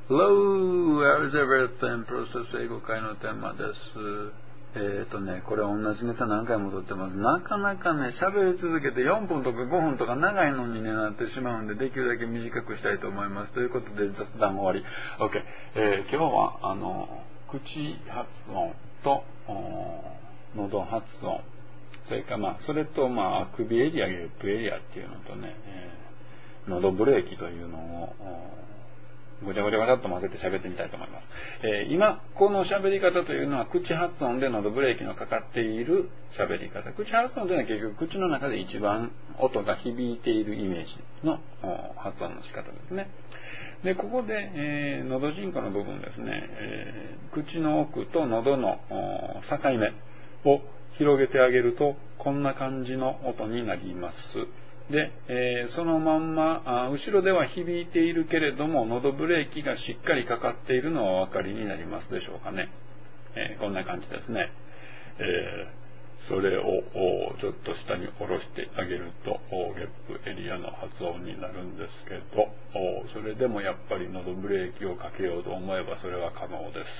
Hello, how's everything? プロセス英語会のテーマです。これ同じネタ何回も撮ってます。なかなかね、喋り続けて4分とか5分とか長いのに、ね、なってしまうんで、できるだけ短くしたいと思います。ということで、雑談終わり。OK。今日は、口発音と、喉発音。それからそれとあくびエリア、ゲップエリアっていうのとね、喉ブレーキというのを、ごちゃごちゃごちゃっと混ぜて喋ってみたいと思います。今、この喋り方というのは、口発音で喉ブレーキのかかっている喋り方。口発音というのは結局、口の中で一番音が響いているイメージの発音の仕方ですね。で、ここで、喉人工の部分ですね、口の奥と喉の境目を広げてあげると、こんな感じの音になります。で、そのまんま後ろでは響いているけれども喉ブレーキがしっかりかかっているのはお分かりになりますでしょうかね。こんな感じですね。それをちょっと下に下ろしてあげるとゲップエリアの発音になるんですけど、それでもやっぱり喉ブレーキをかけようと思えばそれは可能です。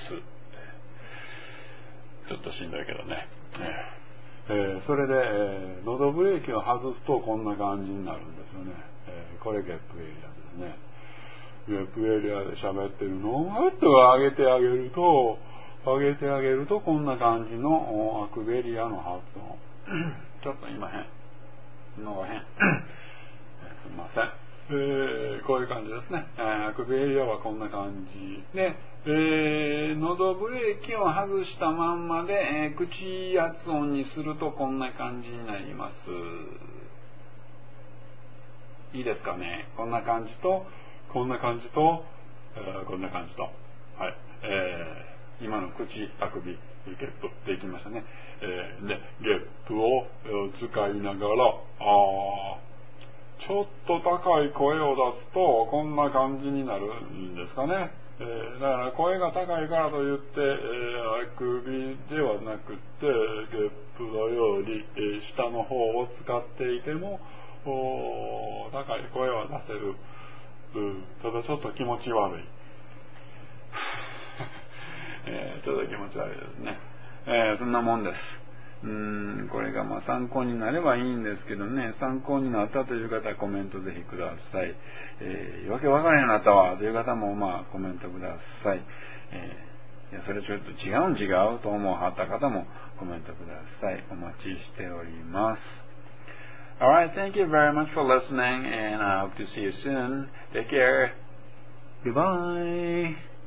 ちょっとしんどいけどね。それで、喉ブレーキを外すとこんな感じになるんですよね。これゲップエリアですね。ゲップエリアで喋ってるのをぐっと上げてあげるとこんな感じのあくびエリアの発音。ちょっと今のが変。すみません。こういう感じですね。あくびエリアはこんな感じで、喉ブレーキを外したまんまで、口発音にするとこんな感じになります。いいですかね。こんな感じと、こんな感じと、こんな感じと。はい。今の口、あくび、ゲップできましたね。で、ゲップを使いながら、ちょっと高い声を出すとこんな感じになるんですかね。だから声が高いからといって、あくびではなくてゲップのように、下の方を使っていても高い声は出せる。ただちょっと気持ち悪い。ちょっと気持ち悪いですね。そんなもんです。これが参考になればいいんですけどね、参考になったという方はコメントぜひください。わけわからへんなったわという方もコメントください。いやそれちょっと違うと思うはった方もコメントください。お待ちしております。Alright, thank you very much for listening and I hope to see you soon. Take care. Goodbye.